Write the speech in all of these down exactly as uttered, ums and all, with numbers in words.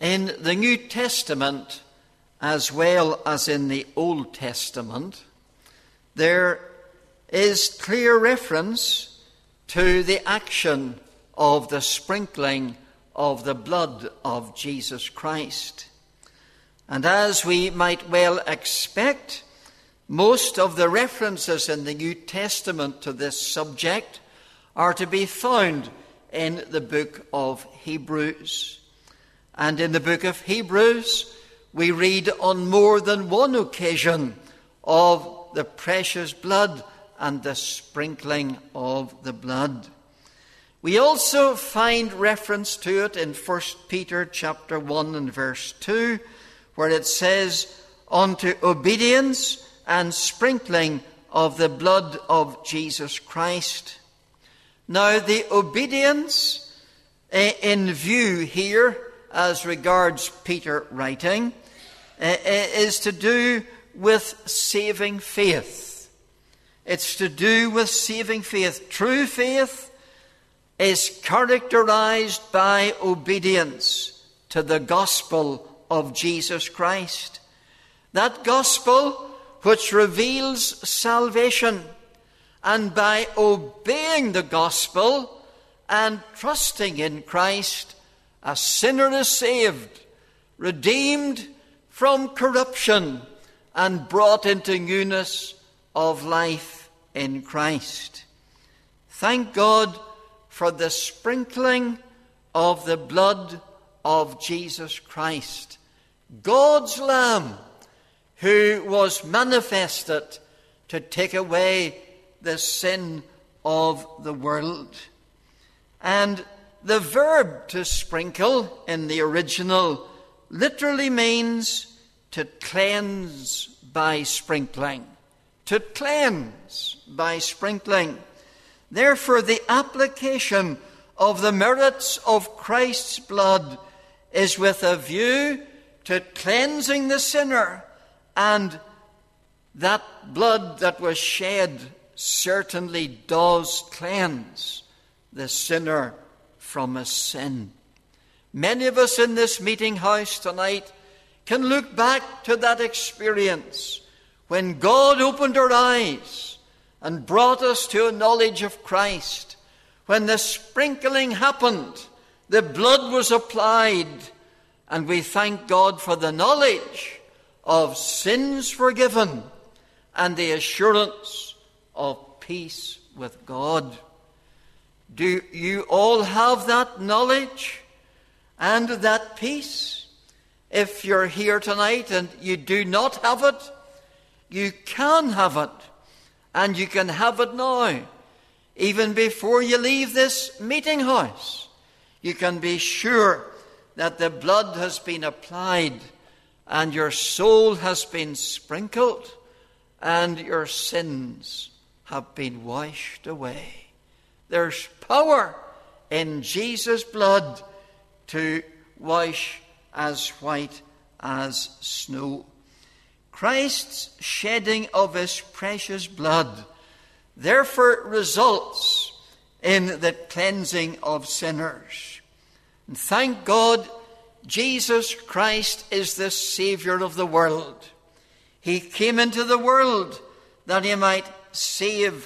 In the New Testament, as well as in the Old Testament, there is clear reference to the action of the sprinkling of the blood of Jesus Christ. And as we might well expect, most of the references in the New Testament to this subject are to be found in the book of Hebrews. And in the book of Hebrews, we read on more than one occasion of the precious blood and the sprinkling of the blood. We also find reference to it in First Peter chapter one and verse two, where it says, "Unto obedience and sprinkling of the blood of Jesus Christ." Now, the obedience in view here, as regards Peter writing, is to do with saving faith. It's to do with saving faith. True faith is characterized by obedience to the gospel of Jesus Christ. That gospel which reveals salvation. And by obeying the gospel and trusting in Christ, a sinner is saved, redeemed from corruption, and brought into newness of life in Christ. Thank God for the sprinkling of the blood of Jesus Christ, God's Lamb, who was manifested to take away the sin of the world. And the verb to sprinkle in the original literally means to cleanse by sprinkling. To cleanse by sprinkling. Therefore, the application of the merits of Christ's blood is with a view to cleansing the sinner, and that blood that was shed certainly does cleanse the sinner from his sin. Many of us in this meeting house tonight can look back to that experience when God opened our eyes and brought us to a knowledge of Christ. When the sprinkling happened, the blood was applied, and we thank God for the knowledge of sins forgiven and the assurance of peace with God. Do you all have that knowledge and that peace? If you're here tonight and you do not have it, you can have it, and you can have it now. Even before you leave this meeting house, you can be sure that the blood has been applied and your soul has been sprinkled and your sins have been washed away. There's power in Jesus' blood to wash as white as snow. Christ's shedding of his precious blood therefore results in the cleansing of sinners. And thank God, Jesus Christ is the Savior of the world. He came into the world that he might save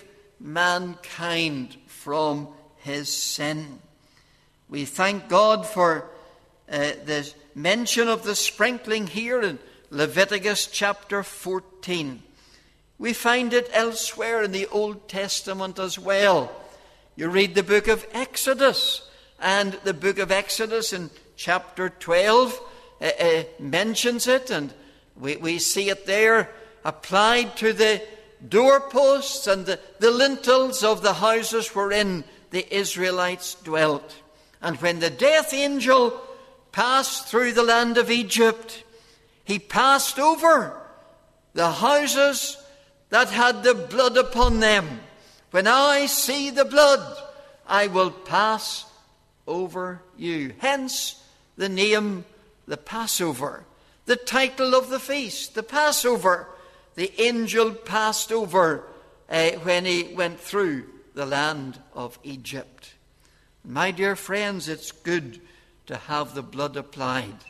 mankind from his sin. We thank God for uh, the mention of the sprinkling here in Leviticus chapter fourteen. We find it elsewhere in the Old Testament as well. You read the book of Exodus, and the book of Exodus in chapter twelve uh, uh, mentions it, and we, we see it there applied to the doorposts and the, the lintels of the houses wherein the Israelites dwelt. And when the death angel passed through the land of Egypt, he passed over the houses that had the blood upon them. When I see the blood, I will pass over you. Hence the name, the Passover. The title of the feast, the Passover. The angel passed over uh, when he went through the land of Egypt. My dear friends, it's good to have the blood applied.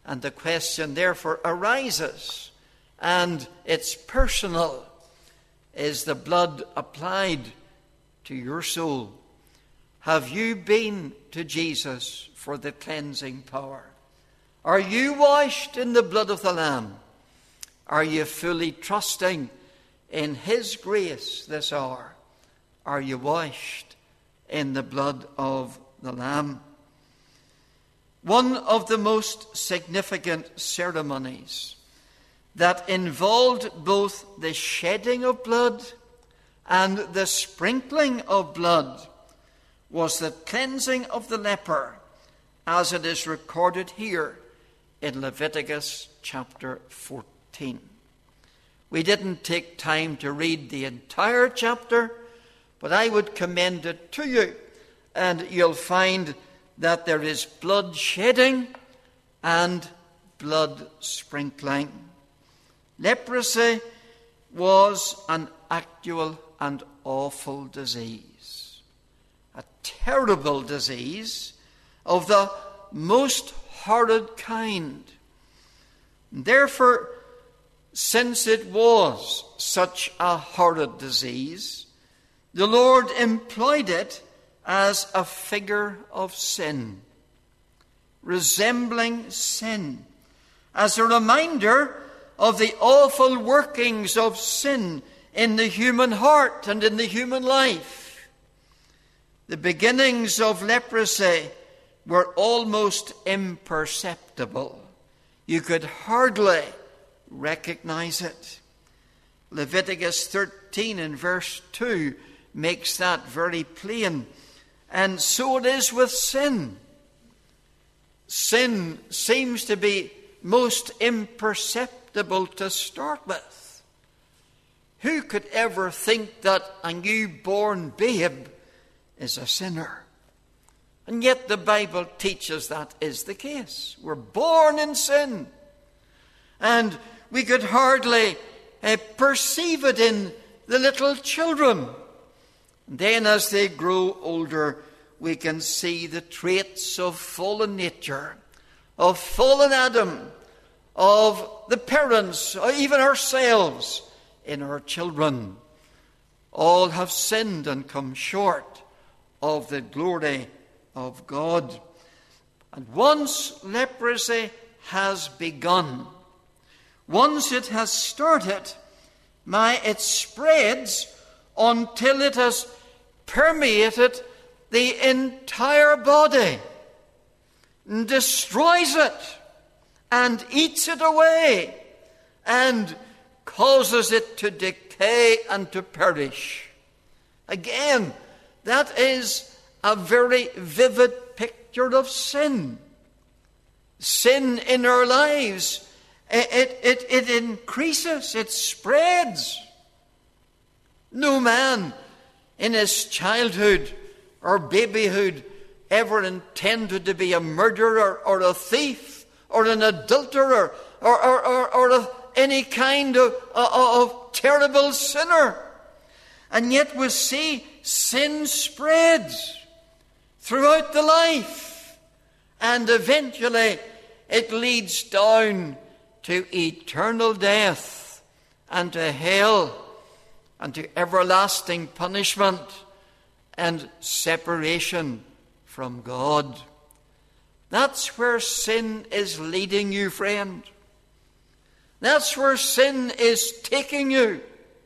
And the question therefore arises, and it's personal. Is the blood applied to your soul? Have you been to Jesus for the cleansing power? Are you washed in the blood of the Lamb? Are you fully trusting in His grace this hour? Are you washed in the blood of the Lamb? One of the most significant ceremonies that involved both the shedding of blood and the sprinkling of blood was the cleansing of the leper, as it is recorded here in Leviticus chapter fourteen. We didn't take time to read the entire chapter, but I would commend it to you, and you'll find that there is blood shedding and blood sprinkling. Leprosy was an actual and awful disease, a terrible disease of the most horrid kind. Therefore, since it was such a horrid disease, the Lord employed it as a figure of sin, resembling sin, as a reminder of the awful workings of sin in the human heart and in the human life. The beginnings of leprosy were almost imperceptible. You could hardly recognize it. Leviticus thirteen in verse two makes that very plain. And so it is with sin. Sin seems to be most imperceptible to start with. Who could ever think that a newborn babe is a sinner? And yet the Bible teaches that is the case. We're born in sin. And we could hardly uh, perceive it in the little children. Then as they grow older, we can see the traits of fallen nature, of fallen Adam, of the parents, or even ourselves in our children. All have sinned and come short of the glory of God. And once leprosy has begun, once it has started, my, it spreads until it has permeated the entire body, and destroys it, and eats it away, and causes it to decay and to perish. Again, that is a very vivid picture of sin. Sin in our lives, it, it, it increases, it spreads. No man in his childhood or babyhood ever intended to be a murderer or a thief or an adulterer or, or, or, or a, any kind of, of, of terrible sinner. And yet we see sin spreads throughout the life, and eventually it leads down to eternal death and to hell and to everlasting punishment and separation from God. That's where sin is leading you, friend. That's where sin is taking you.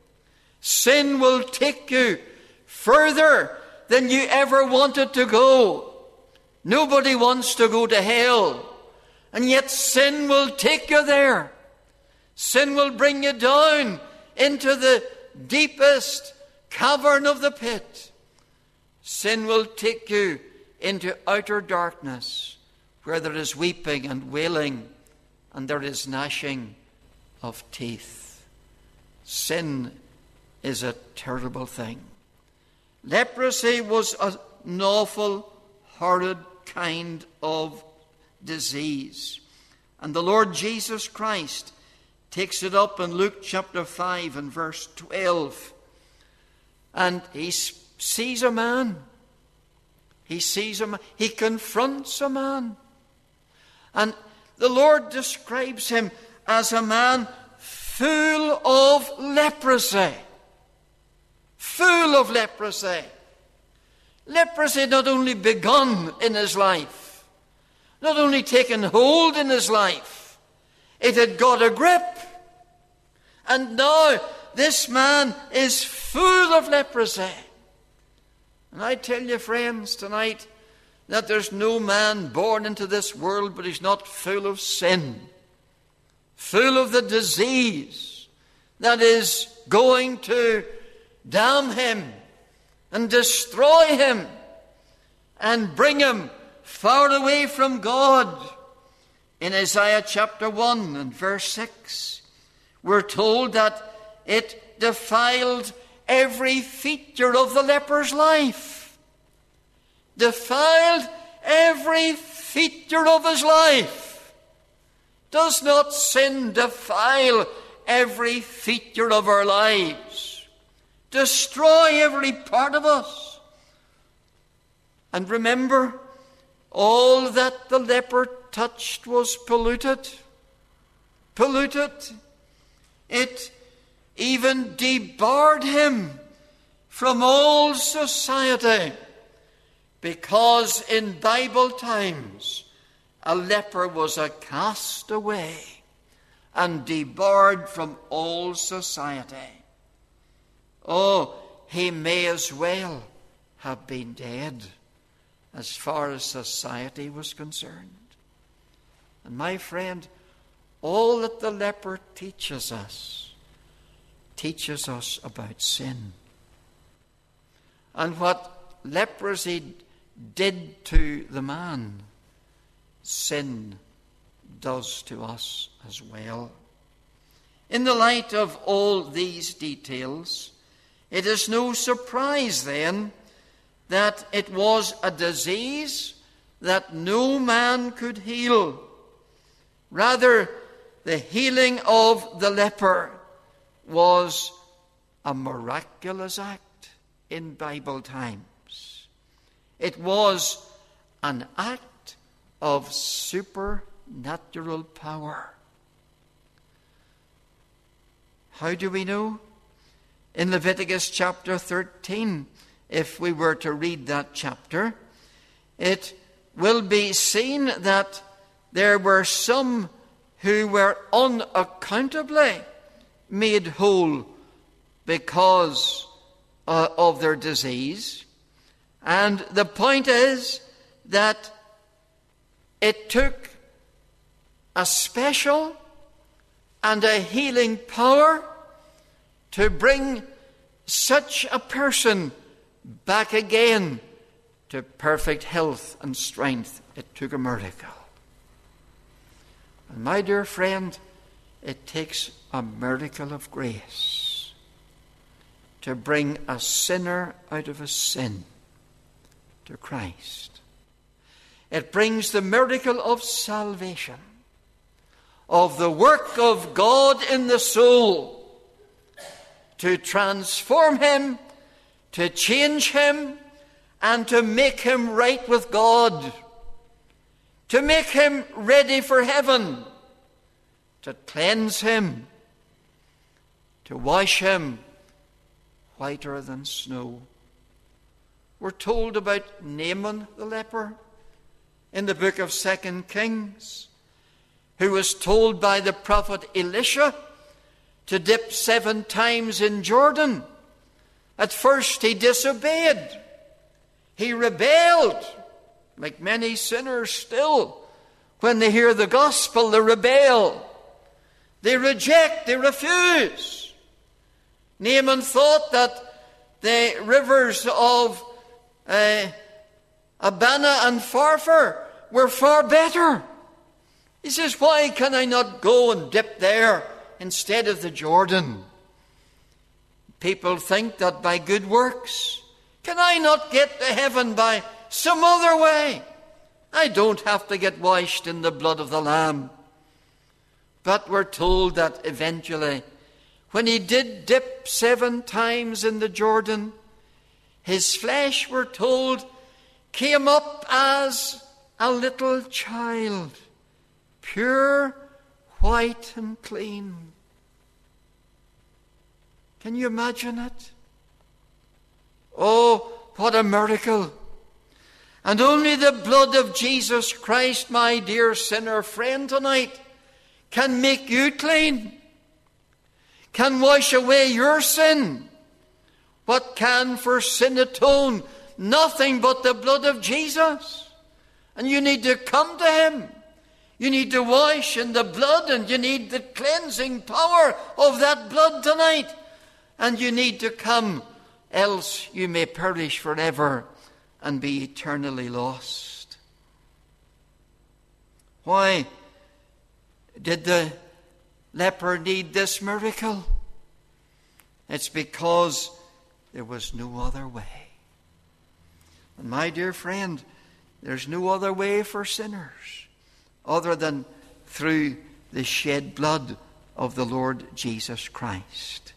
Sin will take you further than you ever wanted to go. Nobody wants to go to hell, and yet sin will take you there. Sin will bring you down into the deepest cavern of the pit. Sin will take you into outer darkness, where there is weeping and wailing, and there is gnashing of teeth. Sin is a terrible thing. Leprosy was an awful, horrid kind of disease. And the Lord Jesus Christ takes it up in Luke chapter five and verse twelve. And he sees a man. He sees a man. He confronts a man. And the Lord describes him as a man full of leprosy. Full of leprosy. Leprosy not only begun in his life, not only taken hold in his life, it had got a grip. And now this man is full of leprosy. And I tell you, friends, tonight, that there's no man born into this world but he's not full of sin, full of the disease that is going to damn him and destroy him and bring him far away from God. In Isaiah chapter one and verse six, we're told that it defiled every feature of the leper's life. Defiled every feature of his life. Does not sin defile every feature of our lives? Destroy every part of us? And remember, all that the leper touched was polluted. Polluted. It even debarred him from all society, because in Bible times a leper was a castaway and debarred from all society. Oh, he may as well have been dead as far as society was concerned. And my friend, all that the leper teaches us, teaches us about sin. And what leprosy did to the man, sin does to us as well. In the light of all these details, it is no surprise then that it was a disease that no man could heal. Rather, the healing of the leper was a miraculous act in Bible times. It was an act of supernatural power. How do we know? In Leviticus chapter thirteen, if we were to read that chapter, it will be seen that there were some who were unaccountably made whole because uh, of their disease. And the point is that it took a special and a healing power to bring such a person back again to perfect health and strength. It took a miracle. And my dear friend, it takes a miracle of grace to bring a sinner out of his sin to Christ. It brings the miracle of salvation, of the work of God in the soul, to transform him, to change him, and to make him right with God, to make him ready for heaven, to cleanse him, to wash him whiter than snow. We're told about Naaman the leper in the book of Second Kings, who was told by the prophet Elisha to dip seven times in Jordan. At first he disobeyed. He rebelled, like many sinners still. When they hear the gospel, they rebel. They reject, they refuse. Naaman thought that the rivers of uh, Abana and Pharpar were far better. He says, why can I not go and dip there instead of the Jordan? People think that by good works, can I not get to heaven by some other way? I don't have to get washed in the blood of the Lamb. But we're told that eventually, when he did dip seven times in the Jordan, his flesh, we're told, came up as a little child, pure, white and clean. Can you imagine it? Oh, what a miracle. And only the blood of Jesus Christ, my dear sinner friend tonight, can make you clean, can wash away your sin. What can for sin atone? Nothing but the blood of Jesus. And you need to come to him. You need to wash in the blood, and you need the cleansing power of that blood tonight. And you need to come, else you may perish forever and be eternally lost. Why did the leper need this miracle? It's because there was no other way. And my dear friend, there's no other way for sinners other than through the shed blood of the Lord Jesus Christ.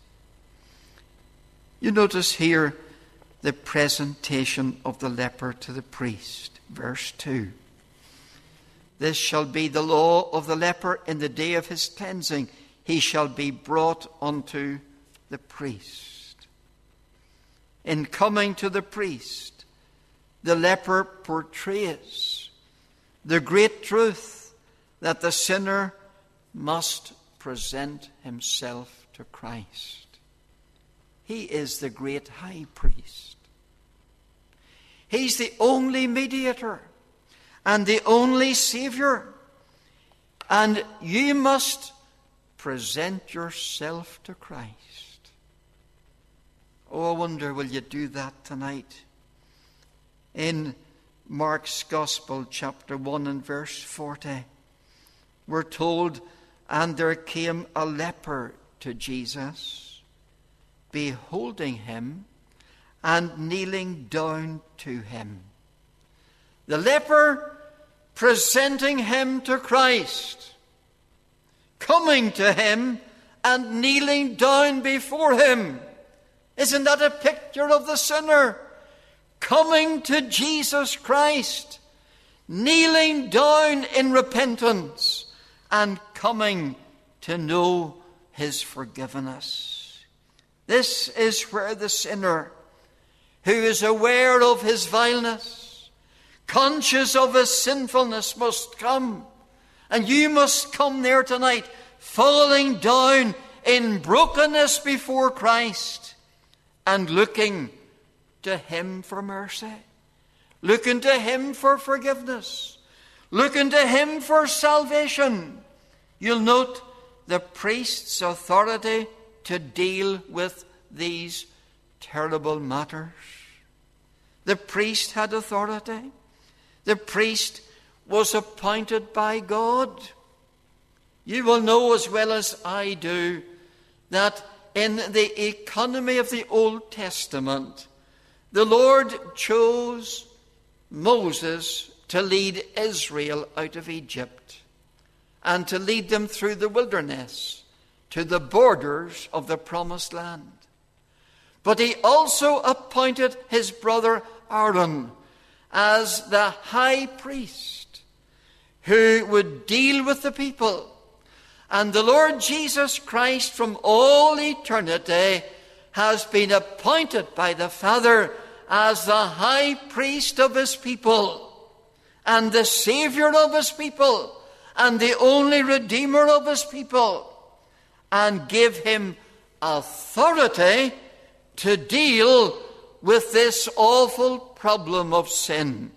You notice here the presentation of the leper to the priest. Verse two. This shall be the law of the leper in the day of his cleansing. He shall be brought unto the priest. In coming to the priest, the leper portrays the great truth that the sinner must present himself to Christ. He is the great high priest. He's the only mediator and the only Savior. And you must present yourself to Christ. Oh, I wonder, will you do that tonight? In Mark's Gospel, chapter one and verse forty, we're told, and there came a leper to Jesus, beholding him and kneeling down to him. The leper presenting him to Christ, coming to him and kneeling down before him. Isn't that a picture of the sinner coming to Jesus Christ, kneeling down in repentance and coming to know his forgiveness? This is where the sinner, who is aware of his vileness, conscious of his sinfulness, must come. And you must come there tonight, falling down in brokenness before Christ and looking to him for mercy, looking to him for forgiveness, looking to him for salvation. You'll note the priest's authority to deal with these terrible matters. The priest had authority. The priest was appointed by God. You will know as well as I do that in the economy of the Old Testament, the Lord chose Moses to lead Israel out of Egypt and to lead them through the wilderness to the borders of the promised land. But he also appointed his brother Aaron as the high priest who would deal with the people. And the Lord Jesus Christ from all eternity has been appointed by the Father as the high priest of his people and the Savior of his people and the only Redeemer of his people, and give him authority to deal with this awful problem of sin.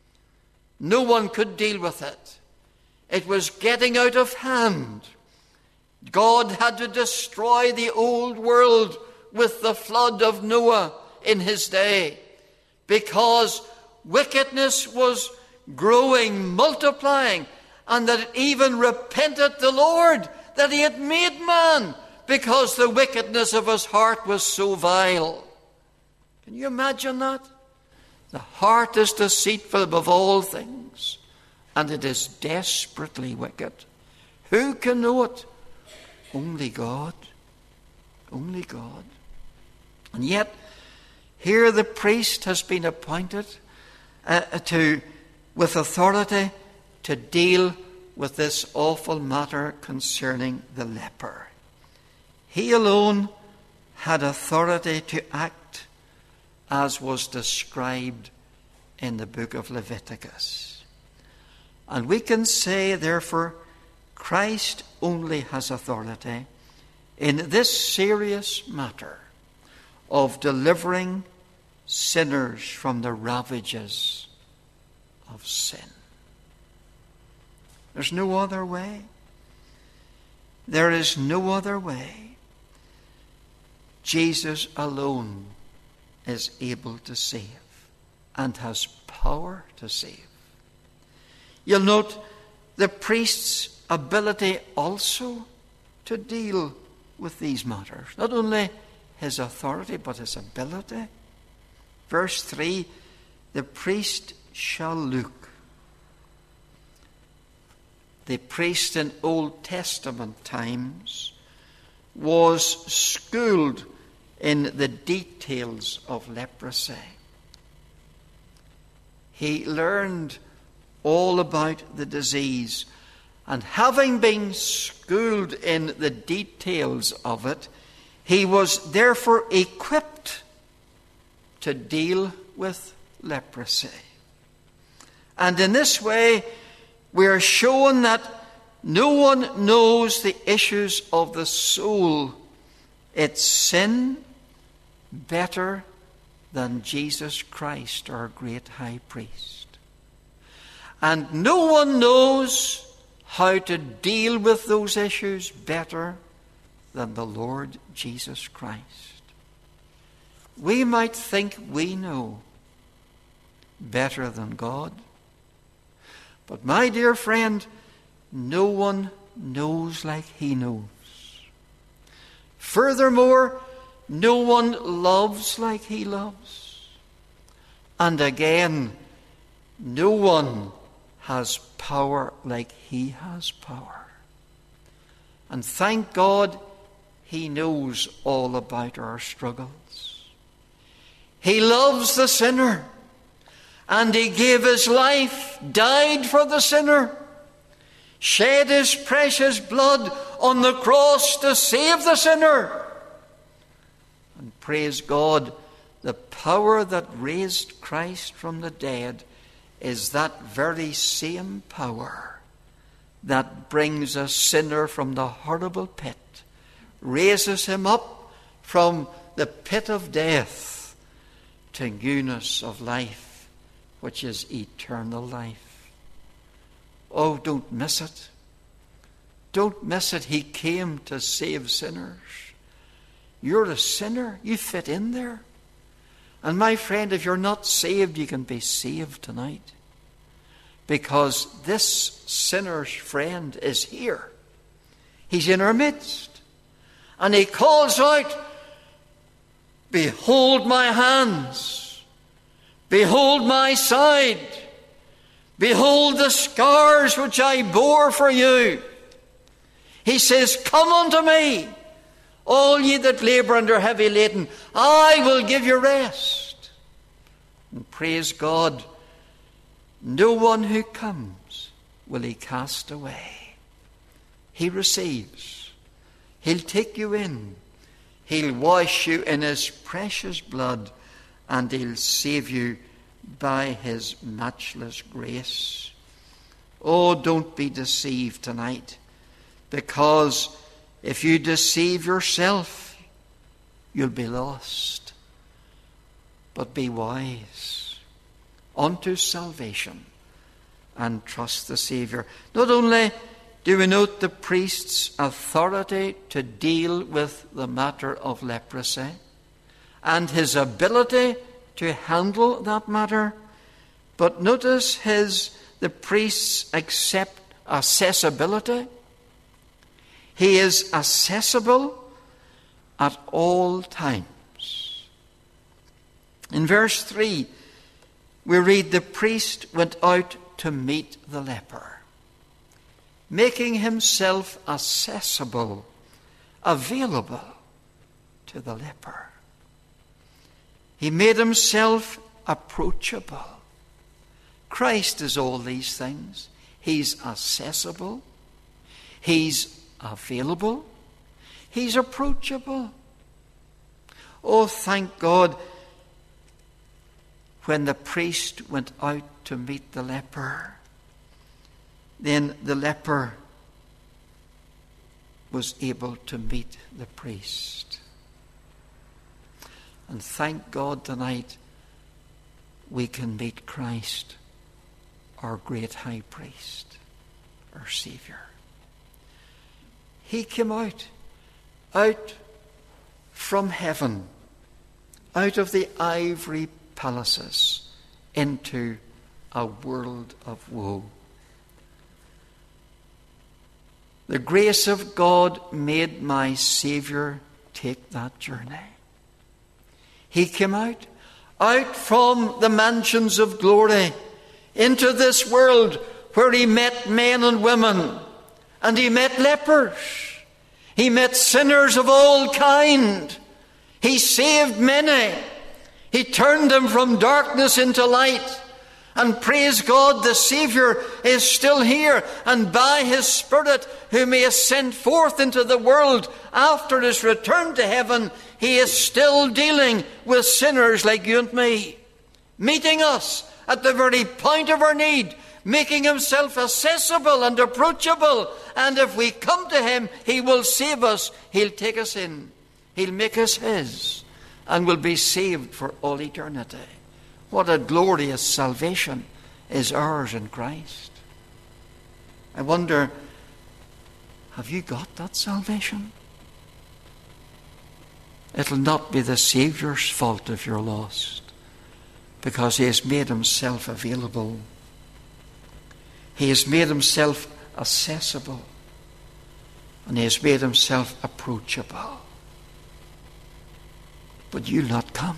No one could deal with it. It was getting out of hand. God had to destroy the old world with the flood of Noah in his day, because wickedness was growing, multiplying, and that it even repented the Lord that he had made man, because the wickedness of his heart was so vile. Can you imagine that? The heart is deceitful above all things, and it is desperately wicked. Who can know it? Only God. Only God. And yet, here the priest has been appointed uh, to, with authority, to deal with this awful matter concerning the leper. He alone had authority to act as was described in the book of Leviticus. And we can say, therefore, Christ only has authority in this serious matter of delivering sinners from the ravages of sin. There's no other way. There is no other way. Jesus alone is able to save and has power to save. You'll note the priest's ability also to deal with these matters. Not only his authority, but his ability. Verse three, the priest shall look. The priest in Old Testament times was schooled in the details of leprosy. He learned all about the disease, and having been schooled in the details of it, he was therefore equipped to deal with leprosy. And in this way, we are shown that no one knows the issues of the soul, its sin, better than Jesus Christ, our great high priest. And no one knows how to deal with those issues better than the Lord Jesus Christ. We might think we know better than God, but my dear friend, no one knows like he knows. Furthermore, no one loves like he loves. And again, no one has power like he has power. And thank God, he knows all about our struggles. He loves the sinner, and he gave his life, died for the sinner, shed his precious blood on the cross to save the sinner. And praise God, the power that raised Christ from the dead is that very same power that brings a sinner from the horrible pit, raises him up from the pit of death to newness of life, which is eternal life. Oh, don't miss it. Don't miss it. He came to save sinners. You're a sinner. You fit in there. And my friend, if you're not saved, you can be saved tonight. Because this sinner's friend is here. He's in our midst. And he calls out, "Behold my hands. Behold my side. Behold the scars which I bore for you." He says, "Come unto me, all ye that labour and are heavy laden. I will give you rest." And praise God, no one who comes will he cast away. He receives. He'll take you in. He'll wash you in his precious blood, and he'll save you by his matchless grace. Oh, don't be deceived tonight, because if you deceive yourself, you'll be lost. But be wise unto salvation and trust the Saviour. Not only do we note the priest's authority to deal with the matter of leprosy and his ability to handle that matter, but notice his the priest's accept, accessibility. He is accessible at all times. In verse three, we read, the priest went out to meet the leper, making himself accessible, available to the leper. He made himself approachable. Christ is all these things. He's accessible. He's available. He's approachable. Oh, thank God, when the priest went out to meet the leper, then the leper was able to meet the priest. And thank God tonight we can meet Christ, our great high priest, our Saviour. He came out, out from heaven, out of the ivory palaces, into a world of woe. The grace of God made my Saviour take that journey. He came out, out from the mansions of glory, into this world where he met men and women, and he met lepers. He met sinners of all kind. He saved many. He turned them from darkness into light. And praise God, the Saviour is still here, and by his Spirit, whom he has sent forth into the world after his return to heaven, he is still dealing with sinners like you and me, meeting us at the very point of our need, making himself accessible and approachable. And if we come to him, he will save us. He'll take us in. He'll make us his, and will be saved for all eternity. What a glorious salvation is ours in Christ. I wonder, have you got that salvation? It'll not be the Saviour's fault if you're lost, because he has made himself available. He has made himself accessible, and he has made himself approachable. But you'll not come.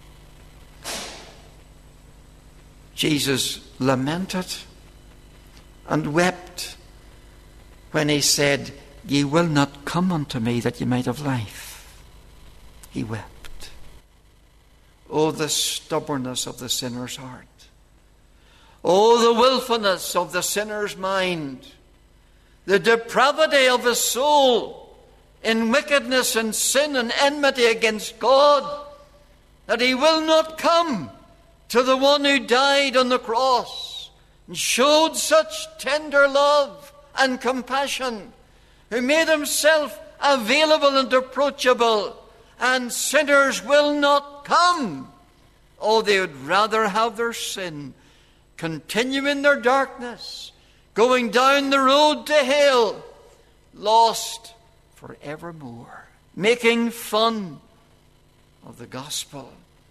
Jesus lamented and wept when he said, "Ye will not come unto me that ye might have life." He wept. Oh, the stubbornness of the sinner's heart. Oh, the willfulness of the sinner's mind. The depravity of his soul in wickedness and sin and enmity against God, that he will not come to the one who died on the cross and showed such tender love and compassion, who made himself available and approachable, and sinners will not come. Oh, they would rather have their sin, continue in their darkness, going down the road to hell, lost forevermore, making fun of the gospel,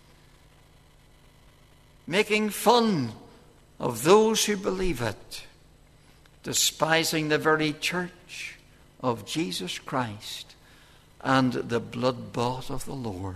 making fun of those who believe it, despising the very church of Jesus Christ and the blood-bought of the Lord.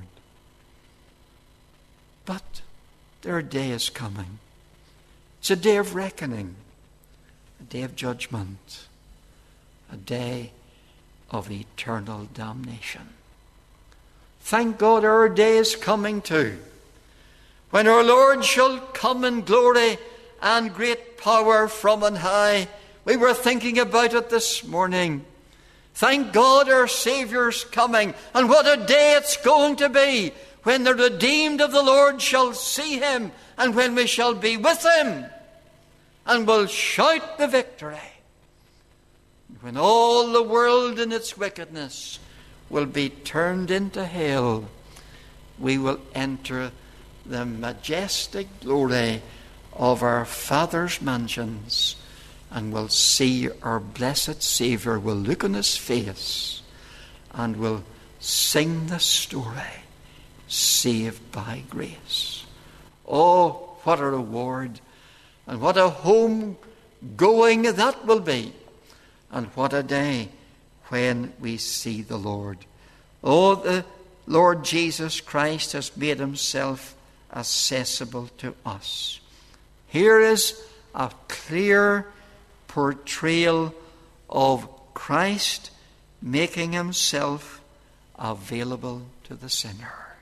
But their day is coming. It's a day of reckoning, a day of judgment, a day of eternal damnation. Thank God our day is coming too, when our Lord shall come in glory and great power from on high. We were thinking about it this morning. Thank God our Saviour's coming, and what a day it's going to be when the redeemed of the Lord shall see him, and when we shall be with him and will shout the victory. When all the world in its wickedness will be turned into hell, we will enter the majestic glory of our Father's mansions, and will see our blessed Saviour, will look on his face, and will sing the story, saved by grace. Oh, what a reward, and what a home going that will be, and what a day when we see the Lord. Oh, the Lord Jesus Christ has made himself accessible to us. Here is a clear portrayal of Christ making himself available to the sinner.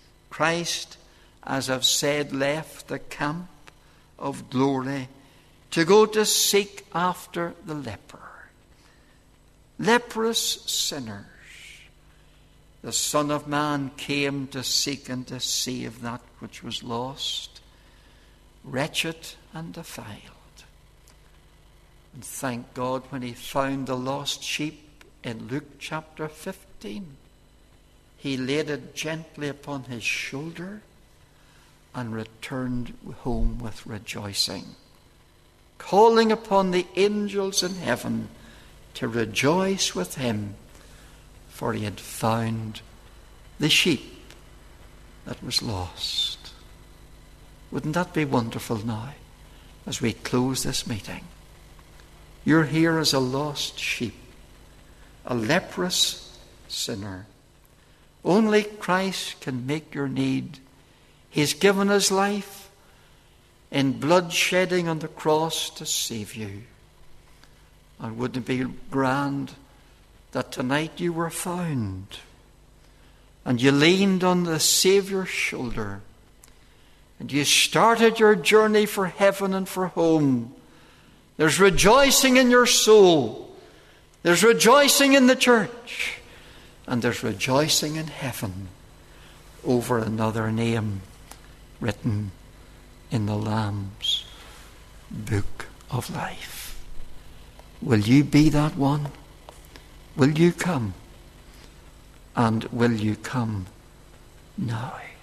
Christ, as I've said, left the camp of glory to go to seek after the leper. Leprous sinners. The Son of Man came to seek and to save that which was lost, wretched and defiled. And thank God, when he found the lost sheep in Luke chapter fifteen, he laid it gently upon his shoulder and returned home with rejoicing, calling upon the angels in heaven to rejoice with him, for he had found the sheep that was lost. Wouldn't that be wonderful now, as we close this meeting? You're here as a lost sheep, a leprous sinner. Only Christ can make your need. He's given his life in blood shedding on the cross to save you. And wouldn't it be grand that tonight you were found and you leaned on the Saviour's shoulder and you started your journey for heaven and for home? There's rejoicing in your soul. There's rejoicing in the church. And there's rejoicing in heaven over another name written in the Lamb's book of life. Will you be that one? Will you come? And will you come now?